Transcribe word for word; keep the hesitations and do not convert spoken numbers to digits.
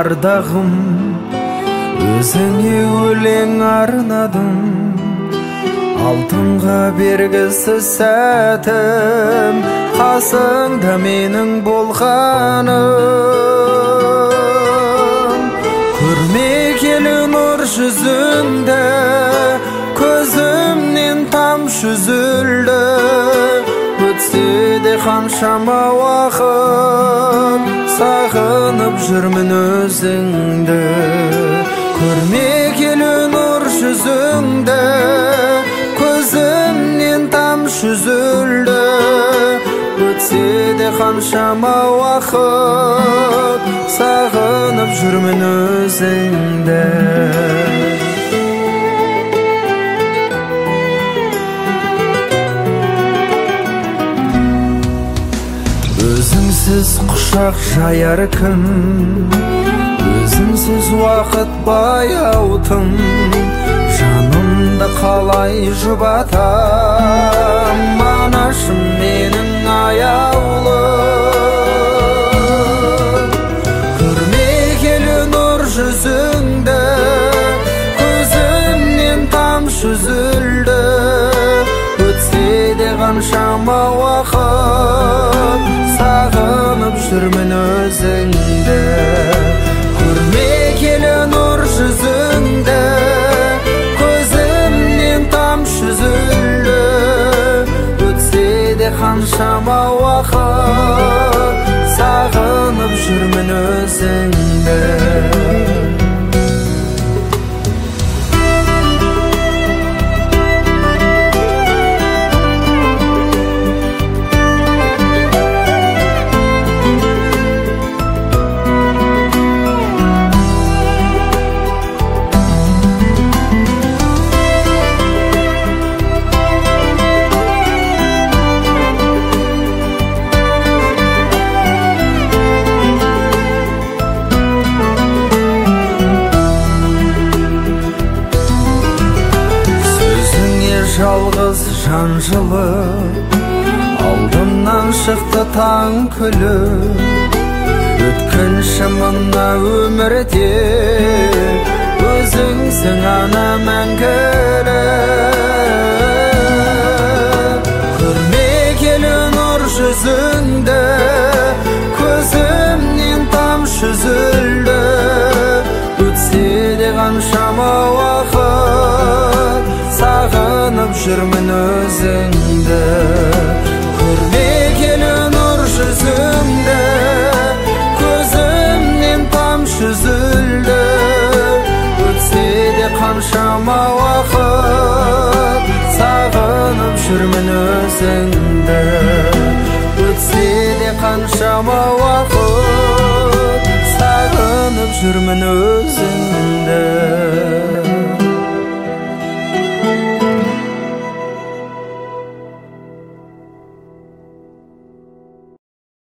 ардағым, өзіңе өлең арнадым. Алтынға бергісіз сәтім, қасыңда менің болғаным. Көрмегелі нұр жүзіңді, көзімнен тамшы үзілді. Өтсе де қаншама уақыт, сағынып жүрмін өзіңді. Көрмегелі нұр жүзіңді, көзімнен тамшы үзілді. Өтсе де қаншама уақыт, сағынып жүрмін өзіңді. Өзіңсіз құшақ жаяр кім, өзіңсіз уақыт баяутым. Жанымды қалай жұбатам, анашым менің аяулы. Көрмегелі нұр жүзіңді, көзімнен тамшы үзілді. Өтсе де қаншама уақыт, сағынып жүрмін өзіңді. Көрмегелі нұр жүзіңді, көзімнен тамшы үзілді. Өтсе де қаншама уақыт, сағынып жүрмін өзіңді. Жалғыз жан жылы, алдымнан шықты таң күлі. Өткінші мына өмірде, өзіңсің ана мәңгілі. Көрмегелі нұр жүзіңді, көзімнен тамшы үзілді. Өтсе де қаншама уақыт, сағынып жүрмін өзіңді. Көрмегелі нұр жүзіңді, көзімнен тамшы үзілді. Өтсе де қаншама уақыт, сағынып жүрмін өзіңді. Өтсе де қаншама уақыт, сағынып жүрмін өзіңді.